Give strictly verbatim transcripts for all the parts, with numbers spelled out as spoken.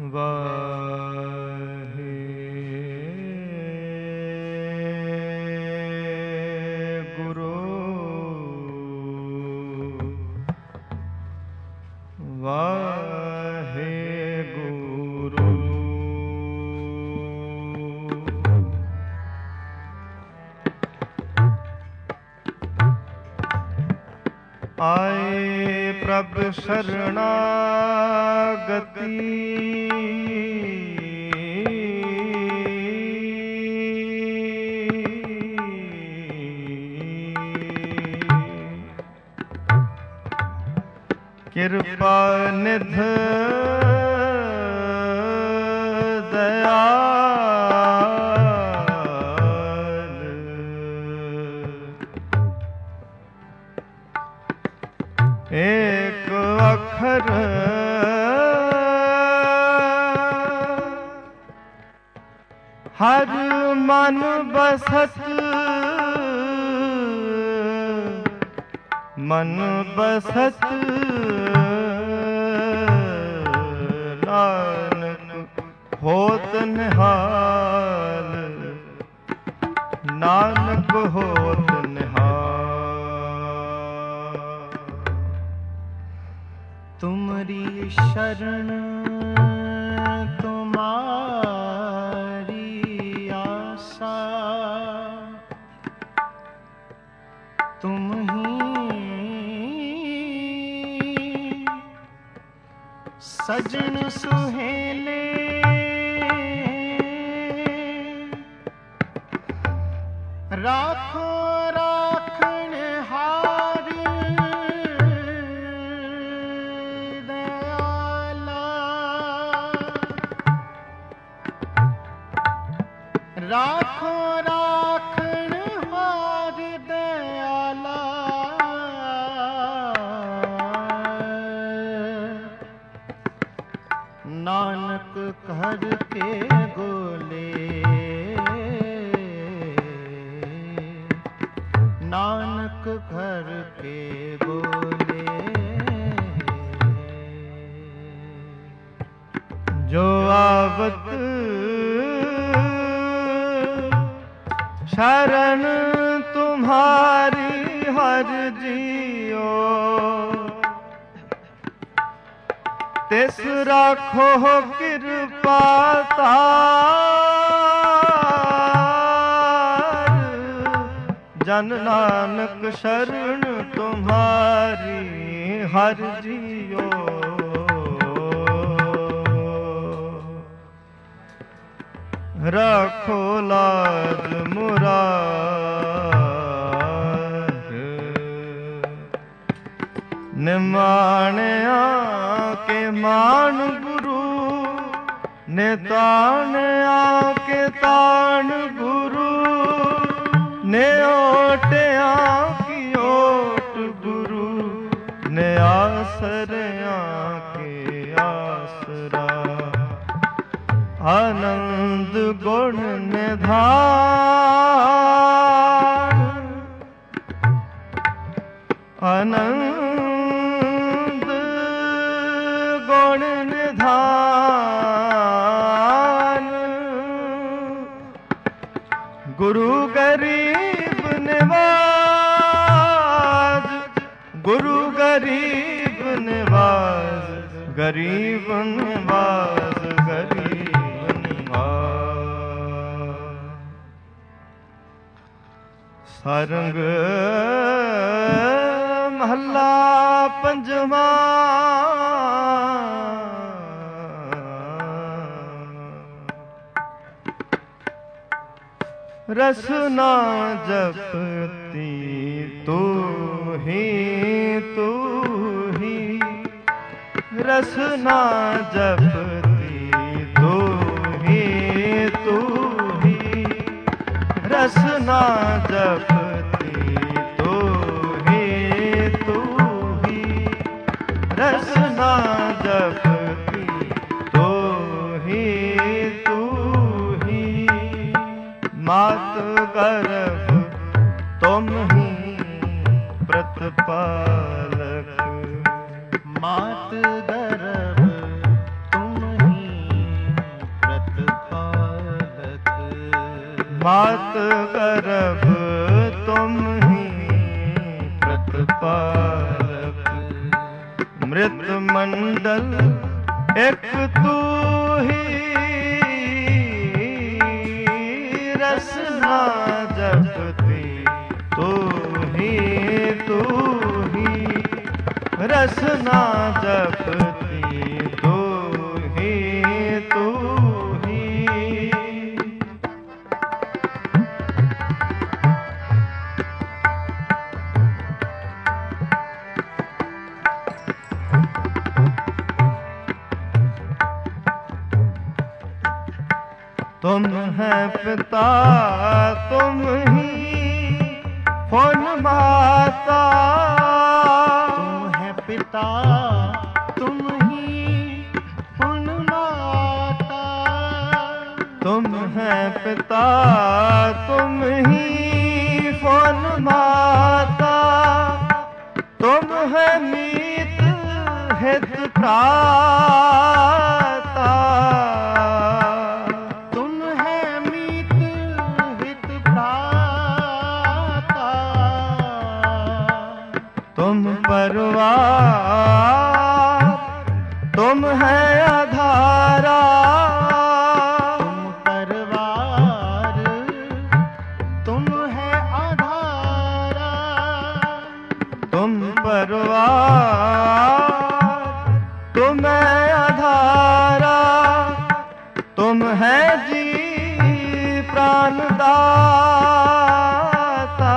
ਵਾਹਿਗੁਰੂ ਵਾਹਿਗੁਰੂ ਆਏ ਪ੍ਰਭ ਸ਼ਰਨਾਗਤੀ ਕਿਰਪਾ ਨਿਧ ਦਇਆਲ ਏਕ ਅੱਖਰ ਹਰ ਮਨ ਬਸਤ ਮਨ ਬਸਤ ਨਾਨਕ ਹੋਤ ਨਿਹਾਲ ਨਾਨਕ ਹੋਤ ਨਿਹਾਲ ਤੁਮਰੀ ਸ਼ਰਨ ਤੁਮਾਰੀ ਆਸਾ ਤੁਮ ਹੀ ਸਜਣ ਸੁਹੇਲੇ ਰਾਖੋ ਰਾਖਣ ਹਾਰ ਦਇਆਲਾ ਰਾਖੋ ਰਾਖਣ ਹਾਰ ਦਇਆਲਾ ਨਾਨਕ ਘਰ ਕੇ ਗੋਲੇ ਨਾਨਕ ਘਰ ਕੇ ਗੋਲੇ ਜੋ ਆਵਤ ਸ਼ਰਨ ਤੁਮਹਾਰੀ ਹਰ ਜੀਓ ਤਿਸ ਰਾਖੋ ਕਿਰਪਾ ਤਾਰ ਜਨ ਨਾਨਕ ਸ਼ਰਨ ਤੁਮਹਾਰੀ ਹਰ ਜੀਓ ਰਾਖੋ ਲਾਜ ਮੁਰਾਦ ਨਿਮਾਣਿਆ ਕੇ ਮਾਨ ਗੁਰੂ ਨਿਤਾਣਿਆ ਕੇ ਤਾਣ ਗੁਰੂ ਨੇ ਓਟਿਆ ਕੀ ਓਟ ਗੁਰੂ ਨੇ ਆਸਰਿਆ ਕੇ ਆਸਰਾ ਆਨੰਦ ਗੁਣ ਨਿਧਾਨ ਆਨੰਦ ਗੁਣ ਨਿਧਾਨ ਗੁਰੂ ਗਰੀਬ ਨਿਵਾਜ ਗੁਰੂ ਗਰੀਬ ਨਿਵਾਜ ਗਰੀਬ ਨਿਵਾਜ ਗਰੀਬ ਸਰੰਗ ਮਹੱਲਾ ਪੰਜਵਾਂ ਰਸਨਾ ਜਪਤੀ ਤੂੰ ਹੀ ਤੂੰ ਹੀ ਰਸਨਾ ਜਪਤੀ ਤੂੰ ਹੀ ਤੂੰ ਹੀ ਰਸਨਾ ਜਪਤੀ ਤੂੰ ਹੀ ਤੂੰ ਹੀ ਰਸਨਾ ਜਪਤੀ ਤੂੰ ਹੀ ਤੂੰ ਹੀ ਮਾਤ ਗਰਭ ਤੁਮ ਹੀ ਪ੍ਰਤਪਾਲਕ ਮਾਤ ਗਰਭ ਤੁਮ ਹੀ मात गर्भ तुम ही प्रतिपालक, मृत मंडल एक तू ही, रसना जपती तू ही तू ही, रसना जपती तू ही तू ही। तुम है पिता तुम ही फोन माता, तुम है पिता तुम ही फोन माता, तुम है पिता तुम ही फोन माता, तुम है मीत हित प्राता, तुम परवार तुम है आधारा, तुम परवार तुम है आधारा, तुम परवार तुम है आधारा, तुम है जी प्राणदाता,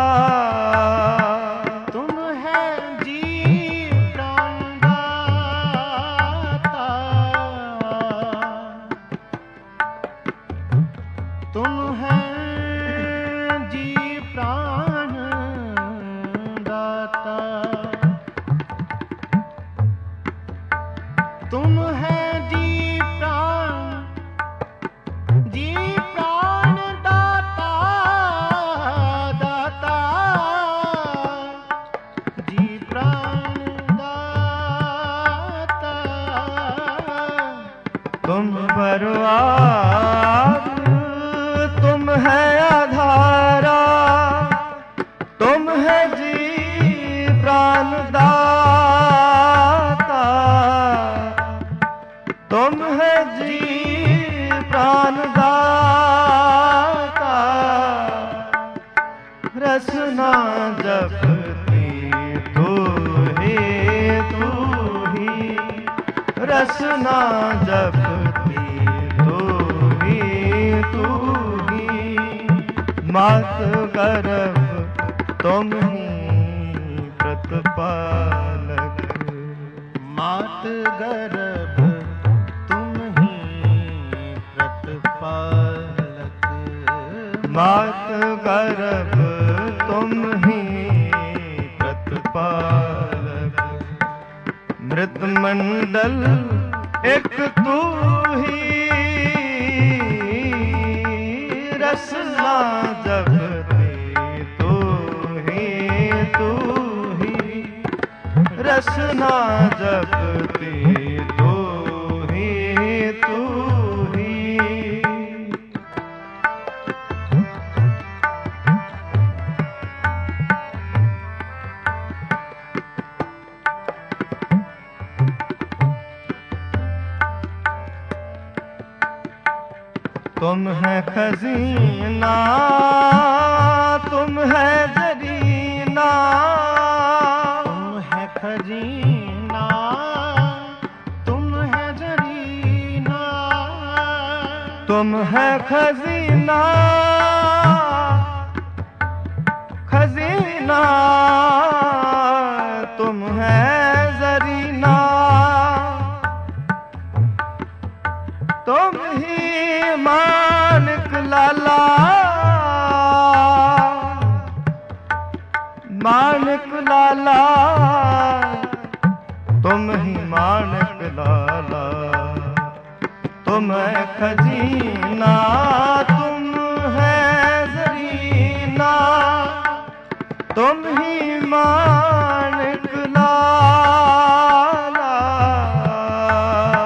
तुम है जी प्राण दाता, तुम है जी प्राण जी प्राण दाता, दाता जी प्राण दाता, तुम परवार तुम है आधारा, तुम है जी प्राणदाता, तुम है जी प्राणदाता, रसना जपती तू ही तू ही, रसना जपती तू ही तू ही, मात गर्भ तुम ही प्रतिपालक, मात गर्भ तुम ही प्रतिपालक, मात गर्भ तुम ही प्रतिपालक, मृत मंडल एक तू ही, रसना जपती तू ही तू ही, रसना जपती तू ही तू ही। तुम है खजीना तुम है जरीना, तुम है खजीना तुम है जरीना, तुम है खजीना खजीना, तुम है जरीना, तुम ही मानिक लाला, मानिक लाला, तुम ही मानिक लाला, तुम है खजीना तुम है जरीना, तुम ही मानिक लाला,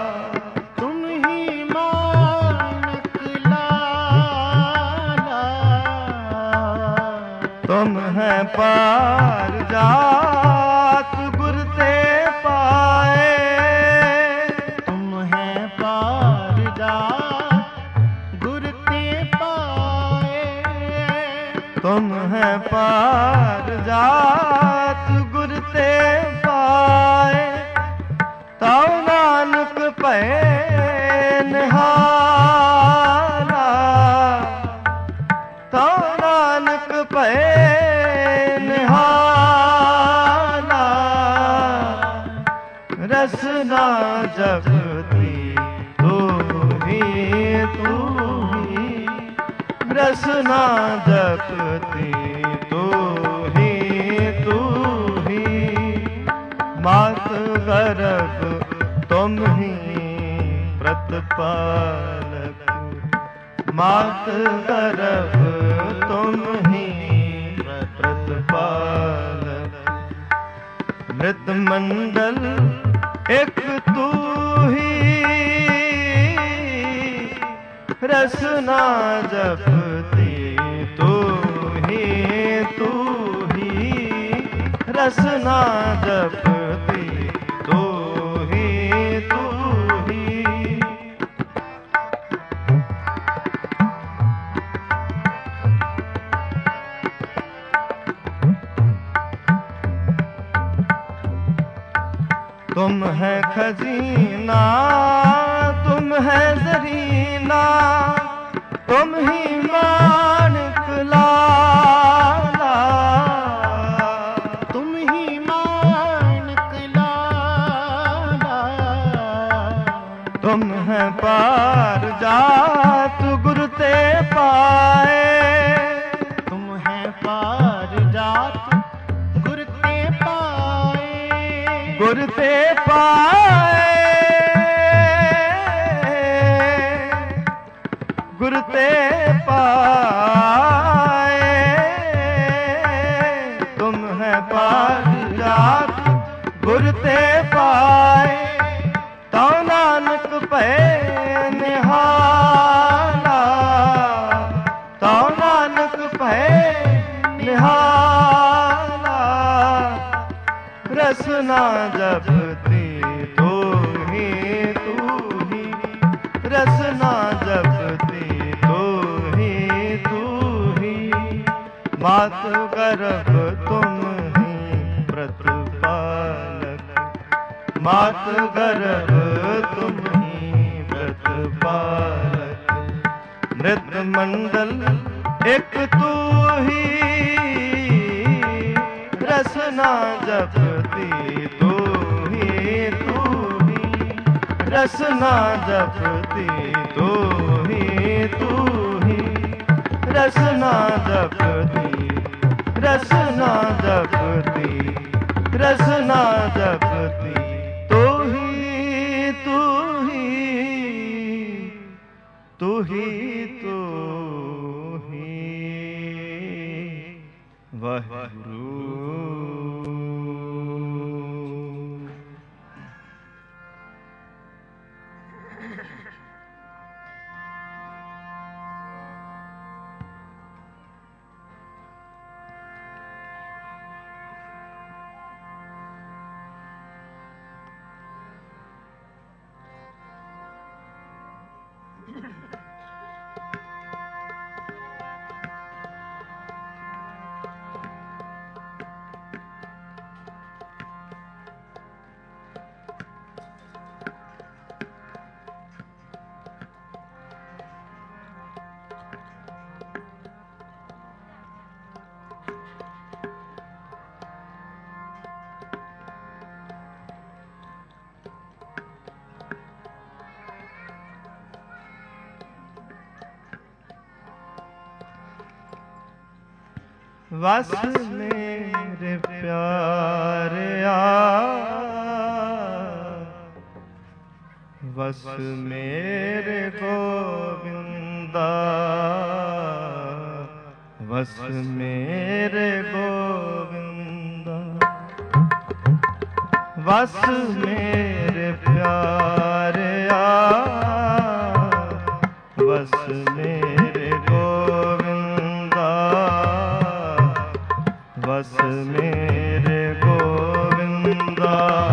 तुम ही मानिक लाला, तुम है पार जात गुर ते पाए, तुम है पार जात गुर ते पाए, तुम है पार जात गुर ते पाए। ताऊ नानक भये निहाला, ताऊ नानक भये निहाला। रसना जपती तू ही तू ही, रसना जपती तू ही तू ही। मात गर्भ तुम ही प्रतिपालक, मात गर्भ तुम ही प्रतिपालक। मृत मंडल एक तू ही, रसना जपती तू ही तू ही, रसना जपती तू ही तू ही। तुम है खजीना, तुम है जरीना, तुम ही मानक लाला, तुम ही मानक लाला। तुम है पार जात गुर ते पाए, तुम है पार जात गुर ते पाए, गुर ते पाए, गुर ते पाए। तुम है पार जात गुर ते पाए। ताऊ नानक भये निहाला, ताऊ नानक भये निहाला। रसना जपती तू ही तू ही, रसना जपती तू ही तू ही। मात गर्भ तुम ही प्रतिपालक, मात गर्भ तुम ही प्रतिपालक। मृत मंडल एक तू ही, रसना जपती तू ही तू ही, रसना जपती तू ही तू ही। रसना जपती, रसना जपती, रसना जपती तू ही तू ही, तू ही तू ही। वाहिगुरु। वस मेरे प्यारिया, वस मेरे गोविंदा, वस मेरे गोविंदा। वस मेरे प्यारिया, वस मेरे गोविंदा, बस मेरे गोविंदा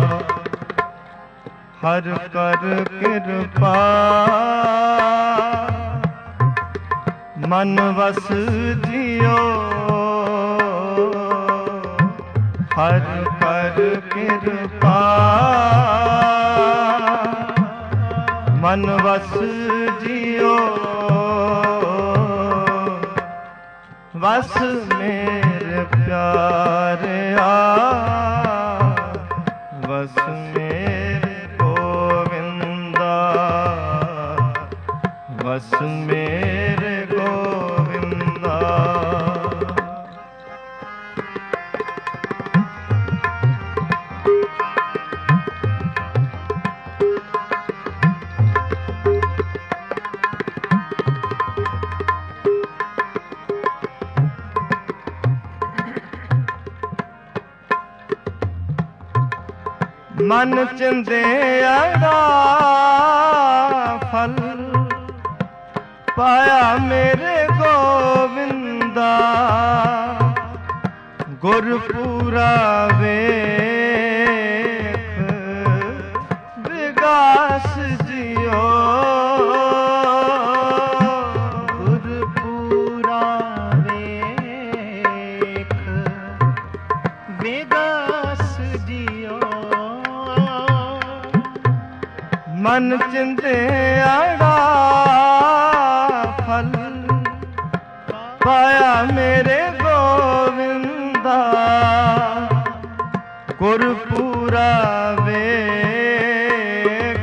हर कर कृपा मन वस जियो हर कर कृपा मन वस जियो वस मेरे प्यारे आ वस मेरे गोविंदा वस मेरे गोविंदा। मन चिंदिया फल पाया मेरे गोविंदा गुरपुरा वेख विगास जियो गुरपुरा वेख विगास जियो मन चिंदिया फल पाया मेरे गोविंदा गुरपुरा वेख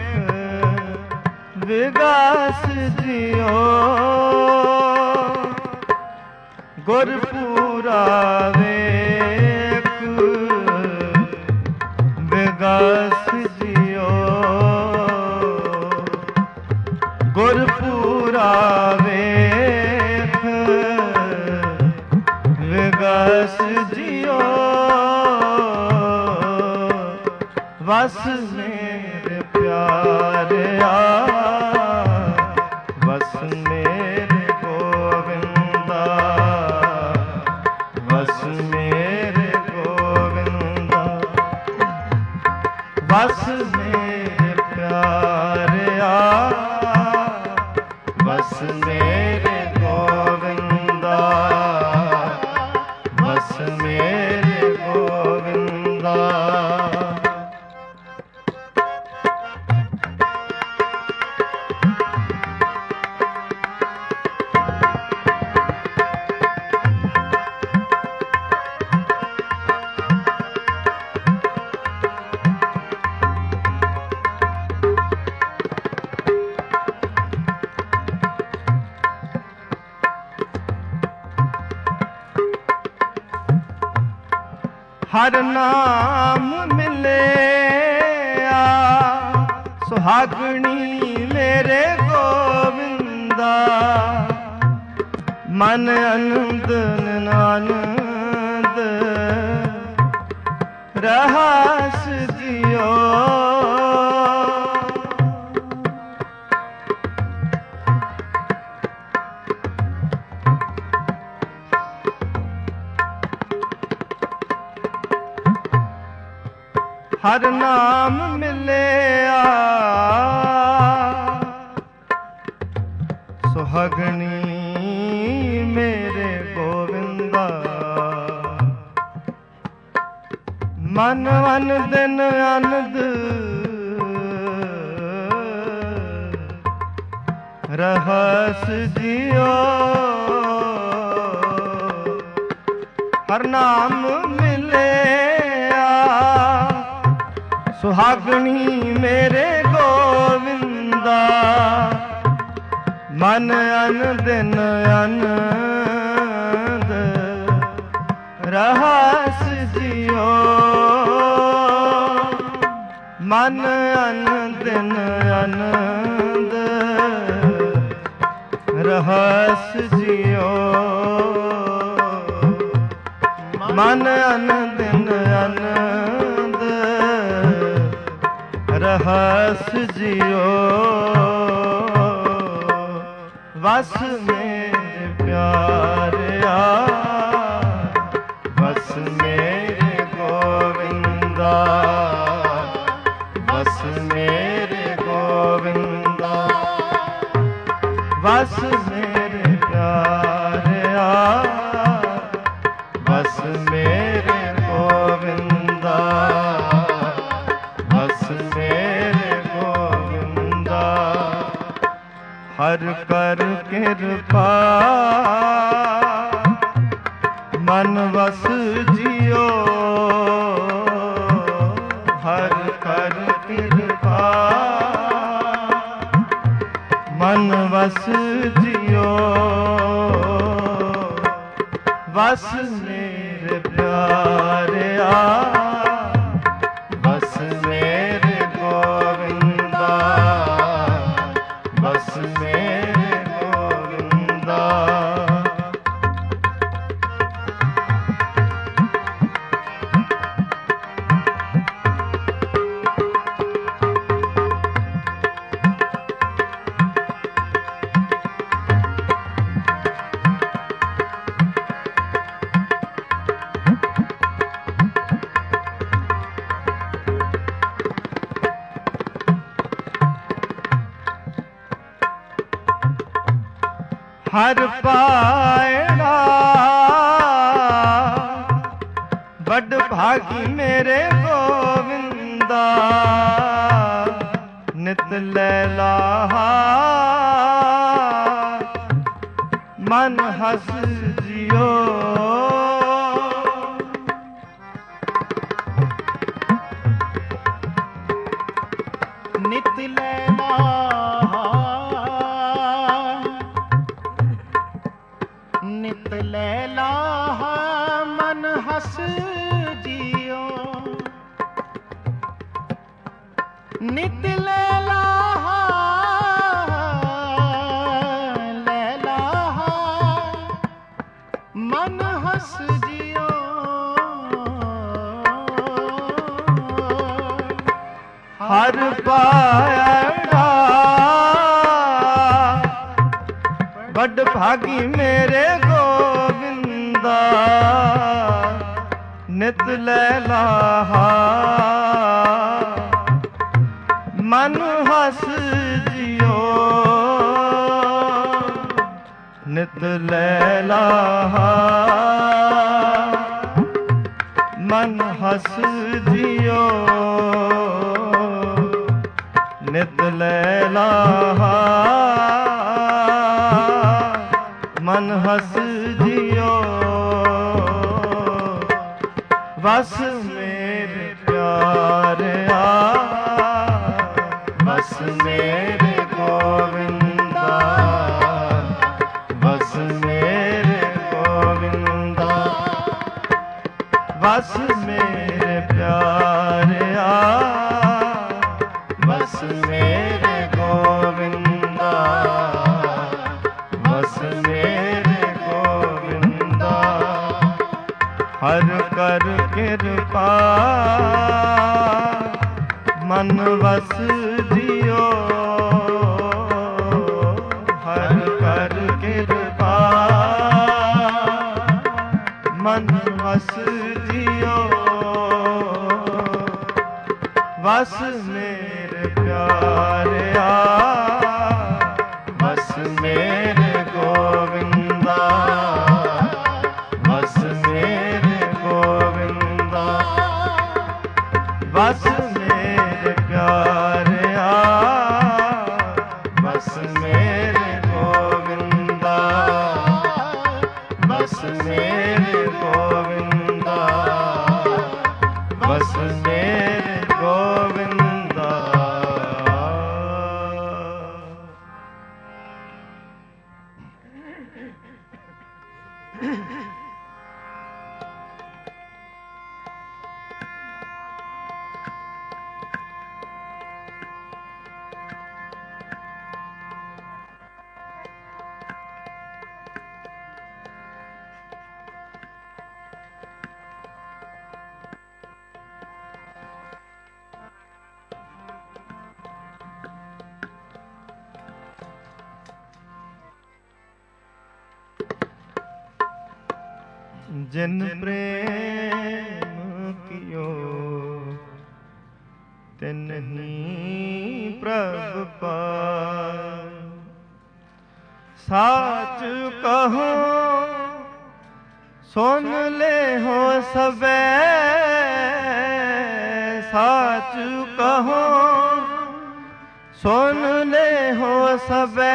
विगास जियो गुरपुरा वेख विगास जियो गुरपुरा वेख विगास जियो वस मेरे प्यारे आ वस मेरे गोविंदा वस मेरे गोविंदा वस मेरे प्यारे आ वस मेरे गोविंदा वस मेरे गोविंदा। हर नाम मिले सुहागणी मेरे गोविंदा मन आनंद आनंद रहस जियो हर नाम मिले सुहागणी मेरे गोविंदा मन वन दिन आनंद रहस जियो हर नाम मिले सुहागणी मेरे गोविंदा मन अन दिन आनंद रहस जियो मन अन दिन आनंद रहस जियो मन अन दिन आनंद रहस जियो वस मेरे प्यारे आ वस मेरे ਵਸ ਮੇਰੇ ਪਿਆਰਿਆ, ਵਸ ਮੇਰੇ ਗੋਵਿੰਦਾ, ਵਸ ਮੇਰੇ ਗੋਵਿੰਦਾ। ਹਰ ਕਰ ਕਿਰਪਾ ਮਨ ਵਸ ਜਿਉ, ਹਰ ਕਰ ਕਿਰਪਾ ਮਨ ਵਸ ਜਿਉ। ਵਸ ਮੇਰੇ ਪਿਆਰਿਆ, ਵਸ ਮੇਰੇ ਗੋਵਿੰਦਾ, ਵਸ ਮੇਰੇ ਗੋਵਿੰਦਾ। ਹਰ ਪਾਇਣਾ ਵੱਡ ਭਾਗੀ ਮੇਰੇ ਗੋਵਿੰਦਾ, ਨਿਤ ਲੈਲਾ ਮਨ ਹਸ ਜਿਉ। ਨਿਤ ਲੈਲਾ ਨਿਤ ਲੈਲਾ ਮਨ ਹਸ ਜਿਉ। ਨਿਤ ਲੈਲਾ ਲੈਲਾ ਮਨ ਹਸ ਜਿਉ। ਹਰ ਪਾਇੜਾ ਵੱਡ ਭਾਗੀ ਮੇਰੇ ਗੋਵਿੰਦਾ, ਨਿਤ ਲੈਲਾ ਮਨ ਹਸ ਜਿਉ। ਨਿਤ ਲੈਲਾ ਮਨ ਹਸ ਜਿਉ। ਨਿਤ ਲੈਲਾ ਮਨ ਹਸ ਜਿਉ। ਵਸ ਮੇਰੇ ਪਿਆਰਿਆ, ਵਸ ਮੇਰੇ ਗੋਵਿੰਦਾ, ਵਸ ਮੇਰੇ ਗੋਵਿੰਦਾ। ਵਸ ਮੇਰੇ ਪਿਆਰਿਆ, ਵਸ ਮੇਰੇ ਗੋਵਿੰਦਾ, ਵਸ ਮੇਰੇ ਗੋਵਿੰਦਾ। ਹਰ ਕਰ ਕਿਰਪਾ ਮਨ ਵਸ ਜਿਉ, ਹਰ ਕਰ ਕਿਰਪਾ ਮਨ ਵਸ ਜਿਉ। ਵਸ ਮੇਰੇ ਪਿਆਰਿਆ, ਵਸ ਮੇਰੇ ਗੋਵਿੰਦਾ, ਵਸ ਮੇਰੇ ਗੋਵਿੰਦਾ। ਵਸ ਮੇਰੇ ਪਿਆਰਿਆ, ਵਸ ਮੇਰੇ ਗੋਵਿੰਦਾ, ਵਸ ਮੇਰੇ ਗੋਵਿੰਦਾ, ਵਸ ਮੇਰੇ ਗੋਵਿੰਦਾ। जिन प्रेम कियो तिन्हि प्रभ पाए, साच कहो सुन ले हो सबे, साच कहो सुन ले हो सबे,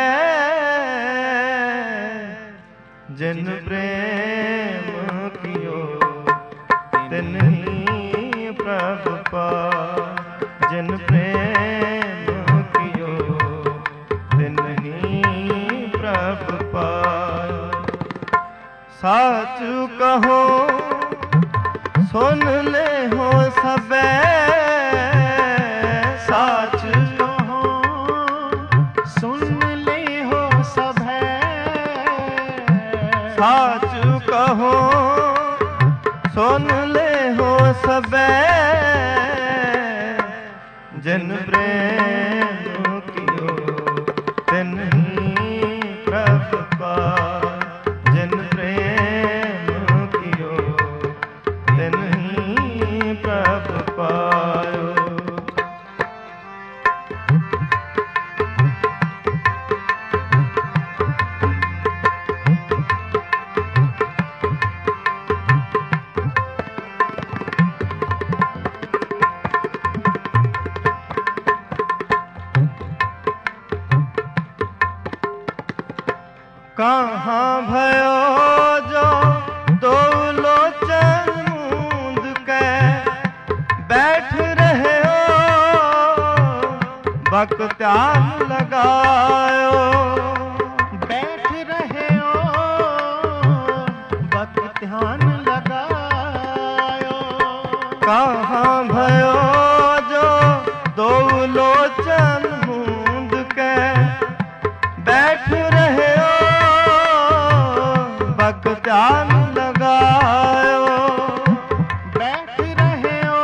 जिन प्रेम कियो तिन ही प्रभु पाए, जिन प्रेम कियो तिन ही प्रभु पाए। साच कहो सुन ले हो सबे, साच कहो सुन ले हो सबे, साच कहो सुन ले हो सबे, जिन प्रेम कियो तिन ही प्रभु पाए, जिन प्रेम कियो तिन ही प्रभु पायो। कहाँ भयो जो दो लोचन मूंद के बैठ रहे हो, बख्तियार लगायो, बैठ रहे हो बख्तियार लगायो। कहाँ भयो जो दो लोचन मूंद के बैठ रहे हो, बख्तियार लगायो, बैठ रहे हो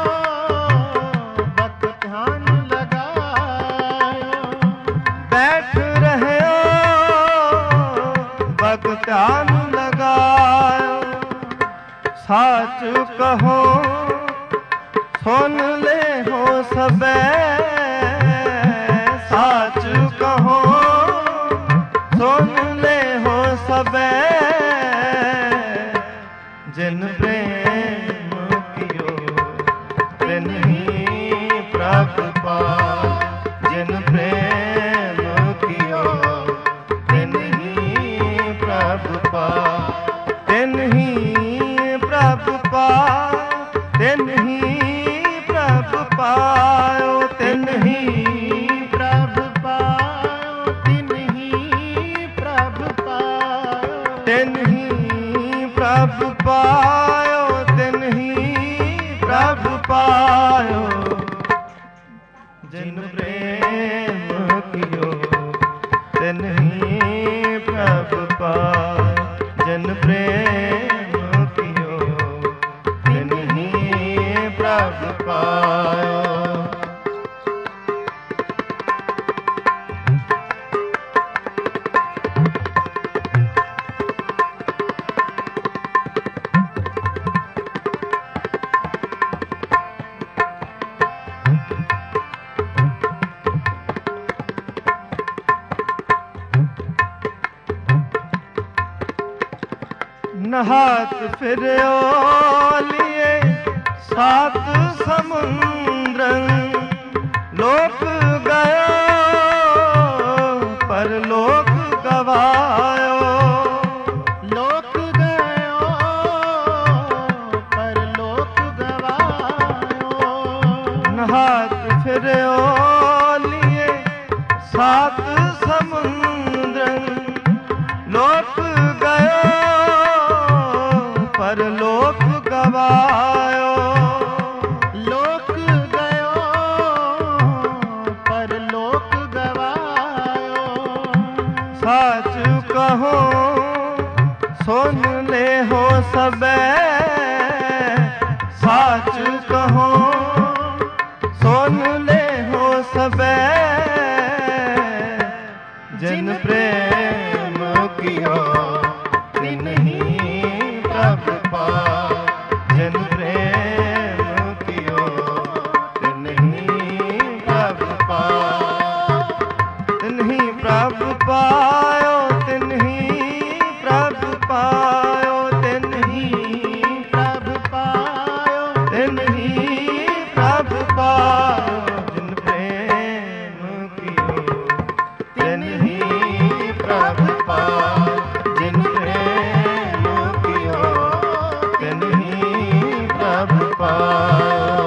बख्तियार लगायो, बैठ रहे हो बख्तियार लगायो। साच कहो सुन ले हो सबे, साच कहो सुन ले हो सबे, जिन प्रेम कियो तिन ही प्रभु पाए, जिन प्रेम कियो तिन ही प्रभु पाए, तिन ही प्रभु पाए, तिन ही प्रभु पायो, तिन ही प्रभु पायो, तिन ही प्रभु पायो, तिन ही प्रभु पायो, तिन ही प्रभु पायो, जिन प्रेम कियो तिन ही प्रभु पाए, जिन प्रेम कियो तिन ही प्रभु पायो। नहात फिरो लिए सात समुद्र, लोक गयो पर लोक गवायो, लोक गयो पर लोक गवायो। नहात फिरो लिए सात समुद्र, लोक गयो पर लोक गवायो, लोक गयो पर लोक गवायो। साच कहो सुन ले हो सबे, साच कहो सुन ले हो सबे, जिन प्रेम कियो तिन ही प्रभु पाए, जिन प्रेम कियो तिन ही प्रभु पाए, तिन ही ਪ੍ਰਭ ਪਾਇਓ ਤਿਨਹੀ ਪ੍ਰਭ ਪਾਇਓ ਤਿਨਹੀ ਪ੍ਰਭ ਪਾਇਓ ਤਿਨਹੀ ਪ੍ਰਭ ਪਾਇਓ ਜਿਨ ਪ੍ਰੇਮ ਕੀਓ ਤਿਨਹੀ ਪ੍ਰਭ ਪਾਇਓ ਜਿਨ ਪ੍ਰੇਮ ਕੀਓ ਤਿਨਹੀ ਪ੍ਰਭ ਪਾਇਓ।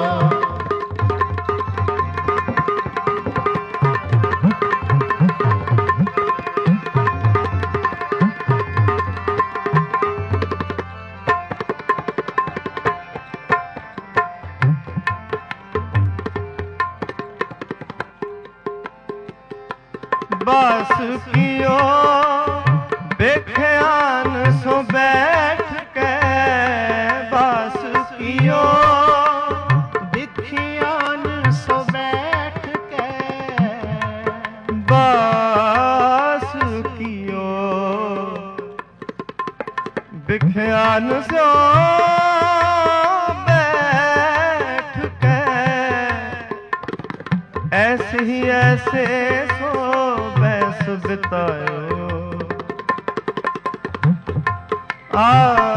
ਬਸ ਕੀਓ ਵੇਖਿਆਨ ਸੋ ਬੈਠ ਕੇ ਬਸ ਕੀਓ ਵਿਖਿਆਨ ਸੋ ਬੈਠ ਕੇ ਬਸ ਕੀਓ ਵਿਖਿਆਨ ਸੋ ਬੈਠ ਕੇ ऐसे ही ऐसे सो बैस बितायो आ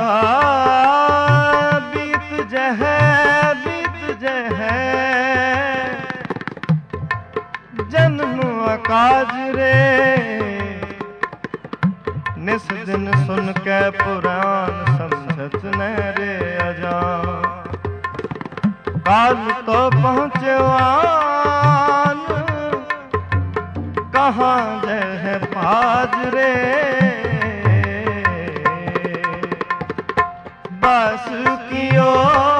बीत जह बीत जह जन्म अकाज रे निस दिन सुन के पुराण समझत न रे अजान काल तो पहुँचवान कहाँ जह पाजरे बस कियो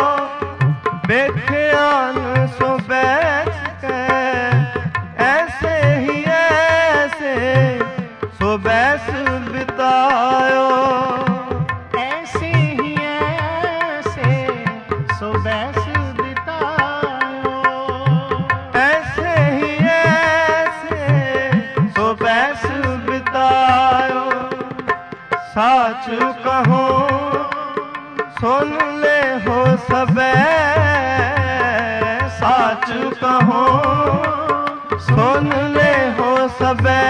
बेख्यान सो बैठ के ऐसे ही ऐसे सो बैस बितायो ऐसे ही ऐसे सो बैस साच कहो सुन ले हो सबे साच कहो सुन ले हो सबे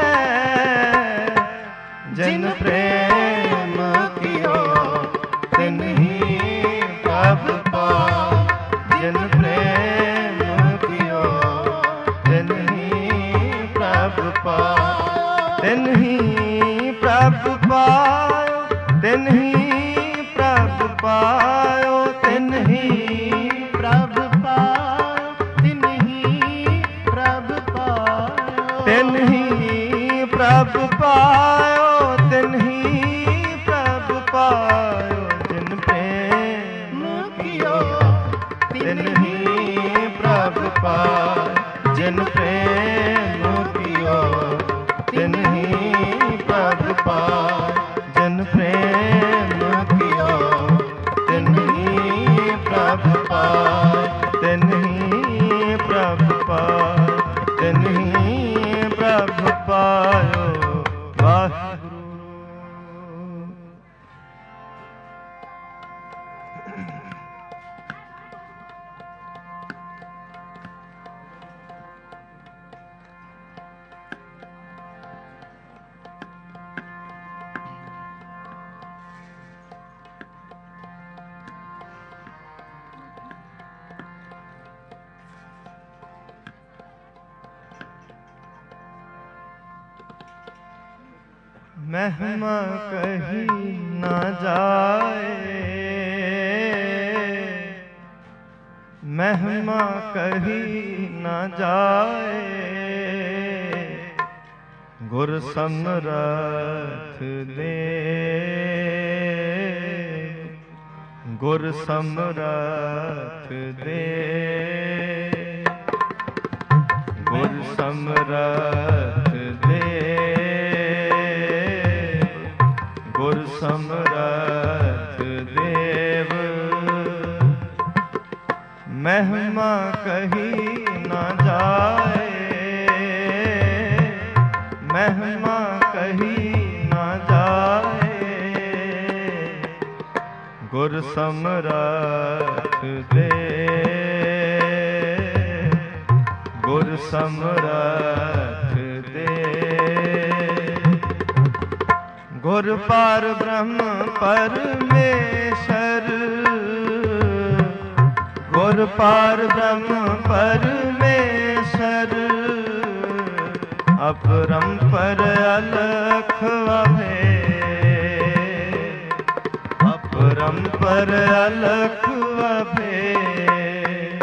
जिन प्रेम कियो तिन्ही प्रभ पाओ जिन प्रेम कियो तिन्ही प्रभ पाओ तिन्ही प्रभ पायो तिन्ही प्रभ पायो तिन्ही प्रभ पायो तिन्ही प्रभ पायो तिन्ही प्रभ पायो तिन्ही प्रभ पायो जिन प्रेम कियो तिन्ही प्रभ पायो जिन प्रेम कियो तिन्ही प्रभ पायो जिन प्रेम कियो तिन्ही प्रभ पायो तिन्ही प्रभ पायो तिन्ही प्रभ पायो। वाहिगुरु महिमा कही ना जाए महिमा कही ना जाए गुर समरथ दे गुर समरथ दे गुर समरथ दे गुर समरथ देव महिमा कही ना जाए महिमा कही ना जाए गुर समरथ दे गुर समरथ दे गुर पार ब्रह्म परमेश्वर, गुर पार ब्रह्म परमेश्वर, अपरंपर अलख अभेद, अपरंपर अलख अभेद।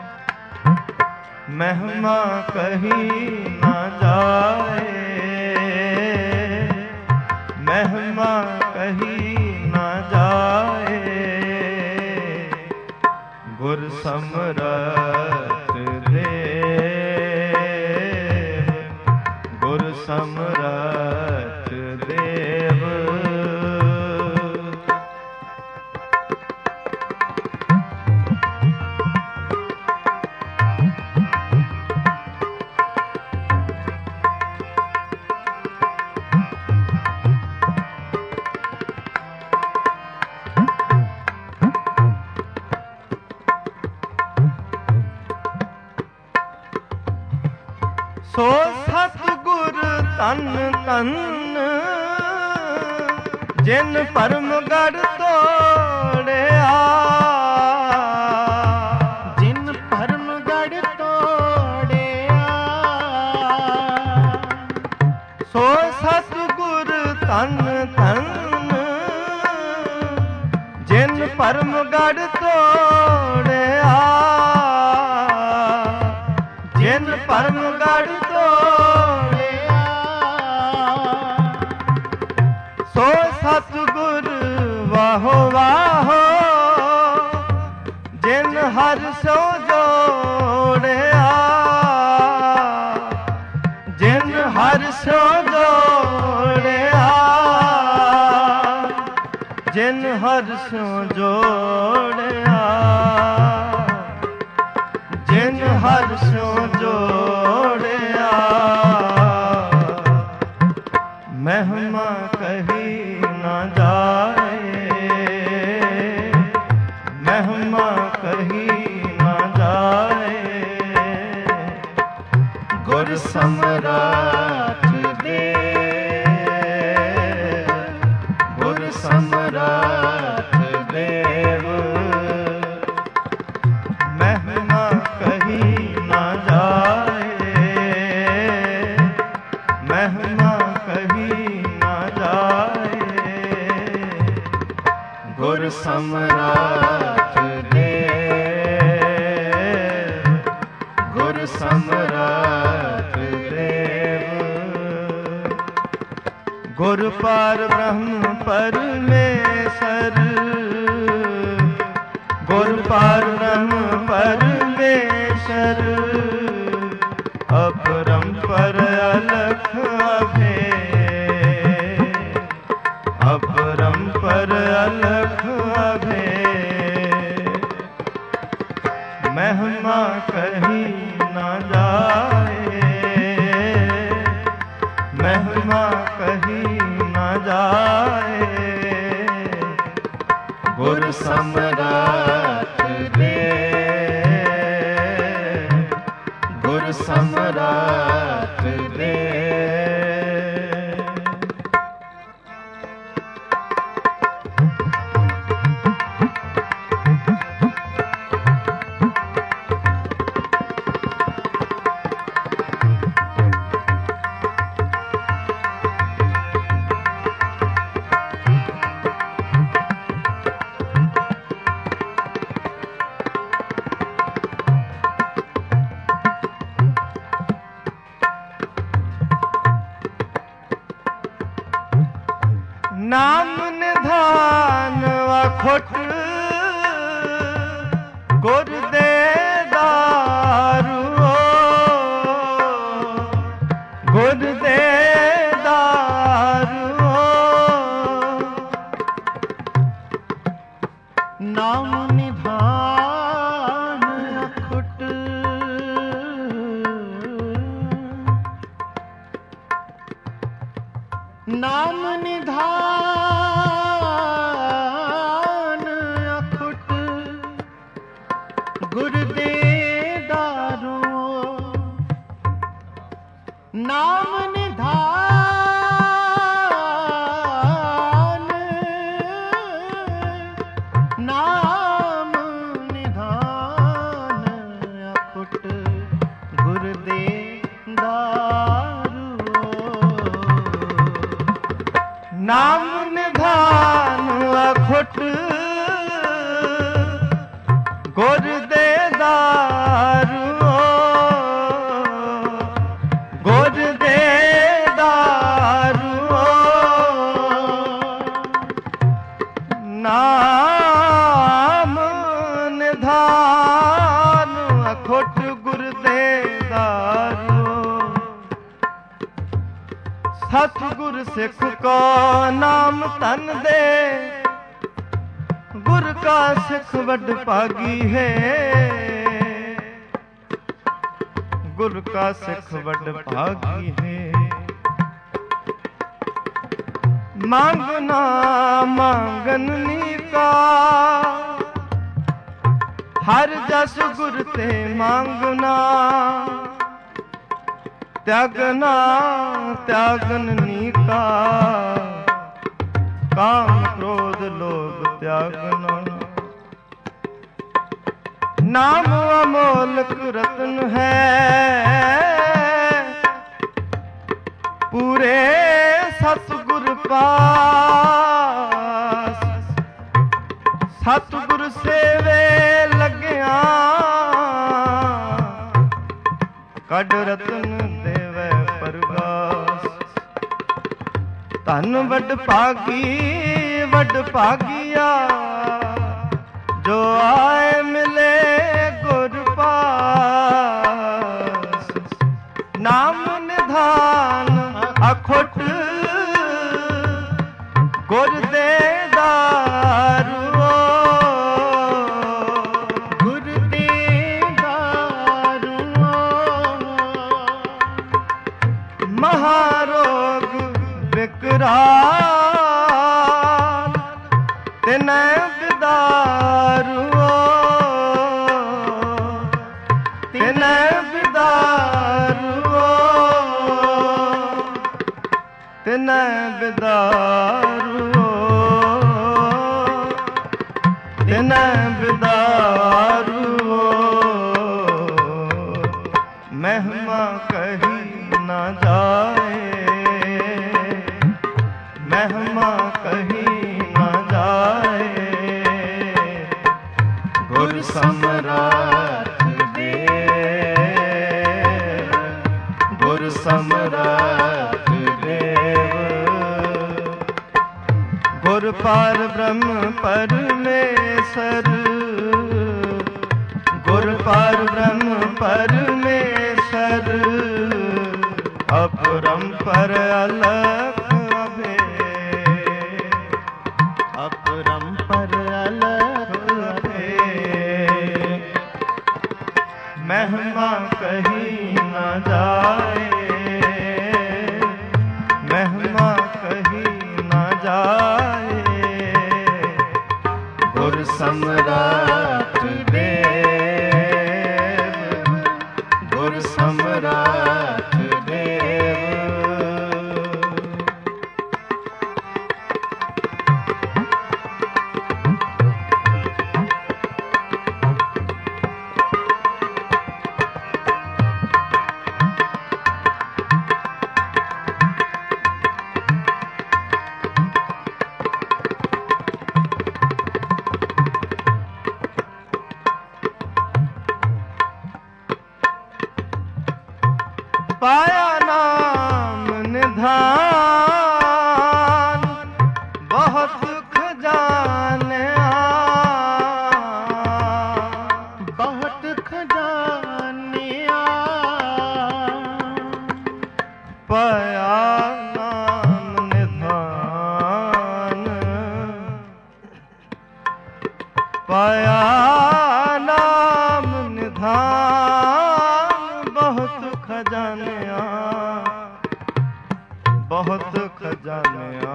महिमा कही न जाए, महिमा कही न जाए, गुर समरथ देव, गुर समरथ देव। सो सतगुर तन तन, जिन परम गढ़ तोड़िया, जिन परम गढ़ तोड़िया। सो सतगुर तन तन, जिन परम गढ़ तोड़िया, जिन परम गढ़ तोड़िया। सो सतगुर वाहो वाहो, जिन हर सो जोड़िया, जिन हर सो जोड़िया, जिन हर सो जोड़िया, जिन हर सो जोड़िया। महिमा कही न जाए, महिमा कही न जाए, गुर समरथ देव, गुर समरथ देव। महिमा कही न जाए, महिमा कही न जाए, गुर समरथ देव, गुर समरथ देव। गुर पार ब्रह्म परमेश्वर, गुर पार ब्रह्म परमेश्वर, अपरंपर अलख अभेद, अपरंपर अलख अभेद। महिमा कही न जाए, महिमा कही न जाए, गुर समरथ देव, गुर समरथ देव। नाम निधान अखुट, गुर दे दारू, गुर दे दारू। नाम निधान अखुट, नाम निधान अखुट, गुर दे दारू। नाम निधान ਨਾਮ ਨਿਧਾਨ ਅਖੁੱਟ ਗੁਰ ਦੇ ਦਾਰੂ ਗੁਰ ਦੇ ਦਾਰੂ ਨਾਮ ਨਿਧਾਨ ਅਖੁੱਟ ਗੁਰ ਦੇ ਦਾਰੂ ਸਤਿਗੁਰ ਸਿੱਖ ਕੋ ਨਾਮ ਤਨ ਦੇ ਗੁਰ ਕਾ ਸਿੱਖ ਵੱਡ ਭਾਗੀ ਹੈ ਗੁਰ ਕਾ ਸਿੱਖ ਵੱਡ ਭਾਗੀ ਹੈ ਮੰਗਣਾ ਮੰਗਨਨੀ ਕਾ ਹਰ ਜਸ ਗੁਰ ਤੇ ਮੰਗਣਾ त्यागना त्यागन नीका काम क्रोध लोभ त्यागना नाम अमोलक रत्न है पूरे सतगुर पास सतगुर सेवे लग्या कड रतन देवै परगास धन वड भागी वड भागिया जो आए मिले गुर पास नाम निधान अखुट गुर दे दारू महारोग विकराल तिनै बिदारू तिनै बिदारू तिनै बिदारू तिनै बिदारू महिमा कही न जाए महिमा कही न जाए गुर सम्राट देव गुर सम्राट देव गुर पार ब्रह्म परमेश्वर गुर पार ब्रह्म परमेश्वर अपरंपर अलख अभे अपरंपर अलख अभे महिमा कही न जाए महिमा कही न जाए गुर सम्राट देव गुर सम्राट पाया नाम निधान बहुत खजानिया बहुत खजानिया पाया नाम निधान पाया नाम निधान बहुत खजानिया बहुत खजानिया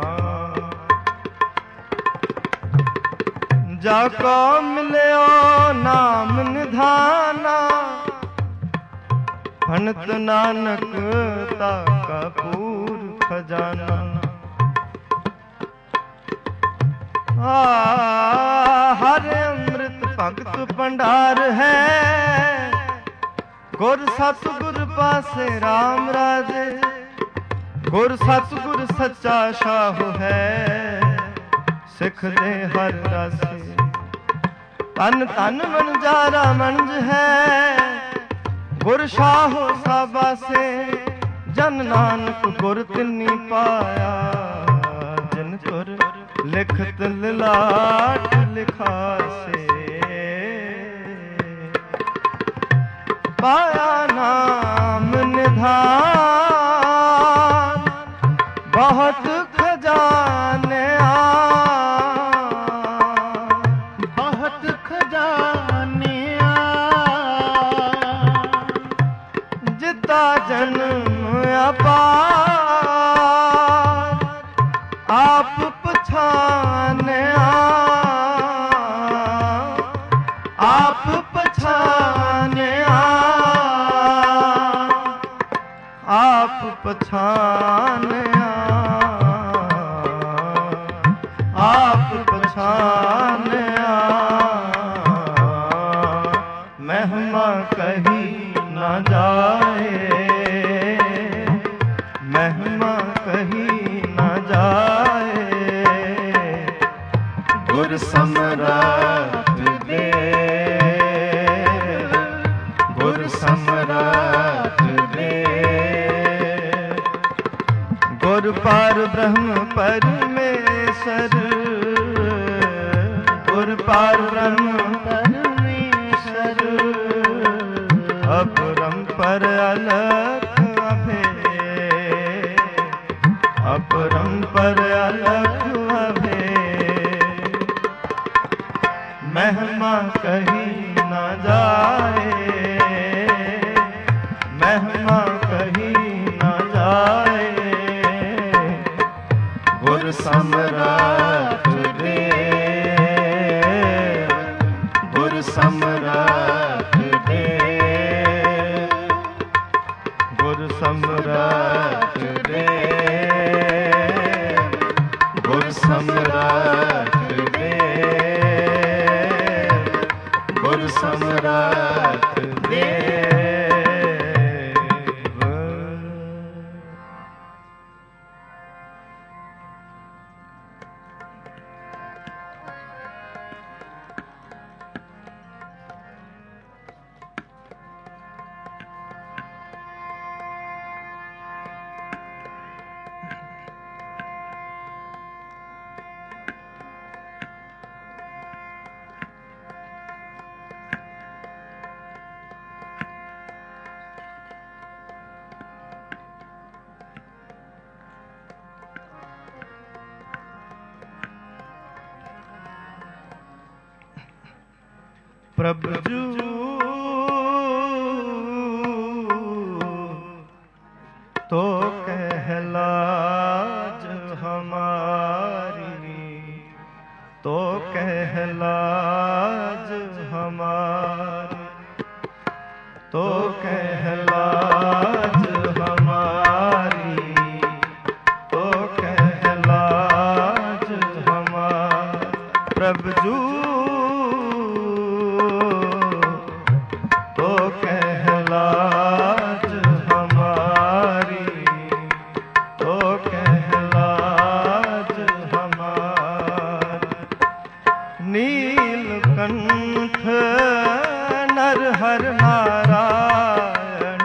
जाको मिलियो नाम निधाना भनत नानक ताका पूर खजाना आ हर अमृत भगत भंडार है गुर सतगुर पासे राम राजे ਗੁਰ ਸਤਿਗੁਰ ਸੱਚਾ ਸਾਹੁ ਹੈ, ਸਿੱਖ ਦੇ ਹਰ ਰਸੇ। ਤਨ ਤਨ ਮਨਜਾਰਾ ਮੰਜ ਹੈ, ਗੁਰ ਸਾਹੁ ਸਾਬਾਸੇ। ਜਨ ਨਾਨਕ ਗੁਰ ਤਿੰਨੀ ਪਾਇਆ, ਜਿਨ ਤੁਰ ਲਿਖਤ ਲਿਲਾਟ ਲਿਖਾਸੇ। ਪਾਇਆ ਨਾਮ ਨਿਧਾਨ, ਬਹੁਤ ਖਜ਼ਾਨਿਆ। ਬਹੁਤ ਖਜ਼ਾਨਿਆ। ਜਿਤਾ ਜਨਮ ਅਪਾਰ, ਆਪ ਪਛਾਨਿਆ। ਆਪ ਪਛਾਨਿਆ। ਆਪ ਪਛਾਨਿਆ। ਆਪ ਪਛਾਨਿਆ। ਮਹਿਮਾ ਕਹੀ ਨਾ ਜਾਏ, ਮਹਿਮਾ ਕਹੀ ਨਾ ਜਾਏ। ਗੁਰ ਸਮਰਾਟ ਦੇ, ਗੁਰ ਸਮਰਾਟ ਦੇ। ਗੁਰ ਪਾਰ ਬ੍ਰਹਮ ਪਰਮੇਸ਼ਰ, ਗੁਰ ਪਾਰ ਬ੍ਰਹਮ ਪਰਮੇਸ਼ਰ। ਅਪਰੰਪਰ ਅਲਖ ਅਭੇ, ਅਪਰੰਪਰ ਅਲਖ ਅਭੇ। ਮਹਿਮਾ ਕਹੀ ਨਾ ਜਾਏ, ਮਹਿਮਾ ਕਹੀ ਨਾ ਜਾਏ। ਗੁਰ ਸਮਰਾਟ ਦੇ, ਗੁਰ ਸਮਰਾਟ ਦੇ। ਗੁਰ ਸਮਰਾਟ ਦੇ, ਗੁਰ ਸਮਰਾਟ ਦੇ। ਗੁਰ ਸਮਰਾਟ ਦੇ। ਪ੍ਰਭ ਜੂ ਤੋ ਕਹਿਲਾਜ ਹਮਾਰੀ, ਤੋ ਕਹਿਲਾਜ ਹਮਾਰੀ। ਤੋ ਕਹਿਲਾਜ ਹਮਾਰੀ, ਤੋ ਕਹਿਲਾਜ ਹਮਾਰੀ। ਪ੍ਰਭ ਜੂ ਤੋ ਕਹਿਲਾਜ ਹਮਾਰੀ, ਤੋ ਕਹਿਲਾਜ ਹਮਾਰੀ। ਨੀਲਕੰਠ ਨਰ ਹਰ ਨਾਰਾਇਣ,